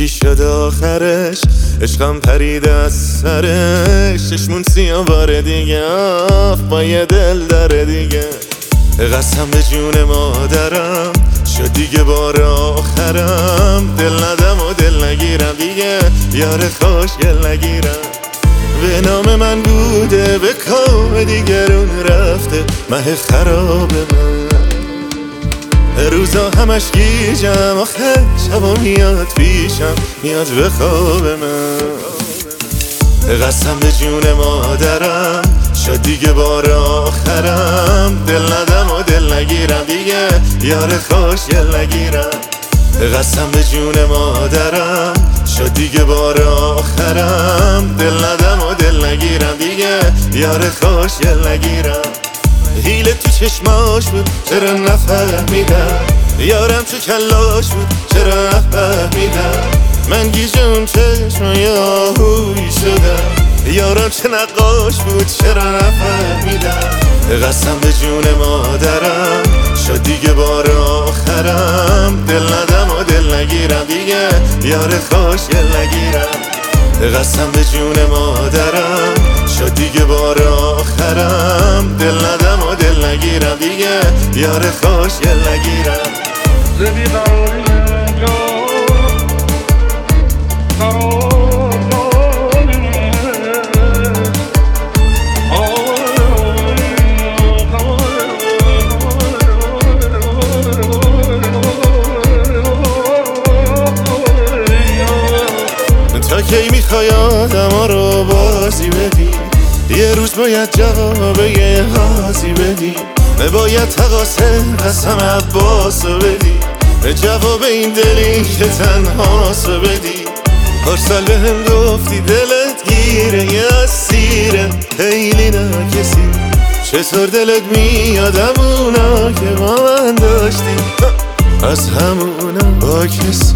چی شد آخرش؟ عشقم پرید از سرش، چشمون سیاه بار دیگه با یه دل داره دیگه. قسم به جون مادرم شد دیگه بار آخرم، دل ندم و دل نگیرم دیگه، یار خوشگل نگیرم. به نام من بوده به کام دیگرون رفته، مه خراب من روزا همش گیجم، آخه شبا میاد پیشم، میاد به خواب من. قسم به جون مادرم شد دیگه بار آخرم، دل ندم و دل نگیرم دیگه، یار خوشگل نگیرم. قسم به جون مادرم شد دیگه بار آخرم، دل ندم و دل نگیرم دیگه، یار خوشگل نگیرم. حیله تو چشماش بود چرا نفهمیدم، یارم تو کلاش بود چرا نفهمیدم. من گیجم چشمای آهویی شدم، یارم چه نقاش بود چرا نفهمیدم. قسم به جون مادرم شد دیگه بار آخرم، دل ندم و دل نگیرم دیگه، یار خوشگل نگیرم. قسم به جون مادرم شد دیگه بار آخرم، دل ندم و دل نگیرم دیگه، یار خوشگل نگیرم. تا کی میخوای آدما رو بازی بدی؟ یه روز باید جواب یه حاضی بدی، باید تقاسه قسم عباسو بدی، جواب این دلی که تنهاسو بدی. هر سال به هم گفتی دلت گیره یه اسیره، خیلی ناکسی چطور دلت میادم اونا که با من داشتی، از همونا با کسی.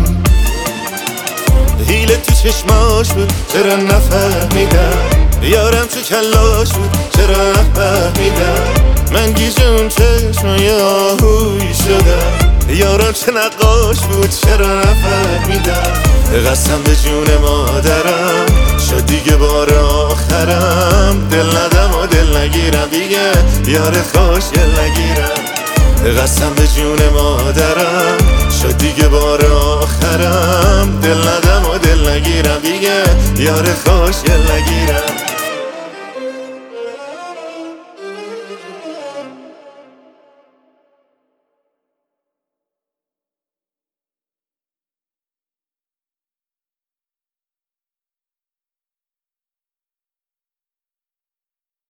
حیله تو چشماش بود چرا نفهمیدم، یارم تو کلاش بود چرا نفهمیدم. من گیجم چشمای آهویی شدم، یارم چه نقاش بود چرا نفهمیدم. قسم به جون مادرم شد دیگه بار آخرم، دل ندم و دل نگیرم دیگه، یار خوشگل نگیرم. قسم به جون مادرم شد دیگه بار آخرم، دل ندم و دل نگیرم دیگه، یار خوشگل نگیرم.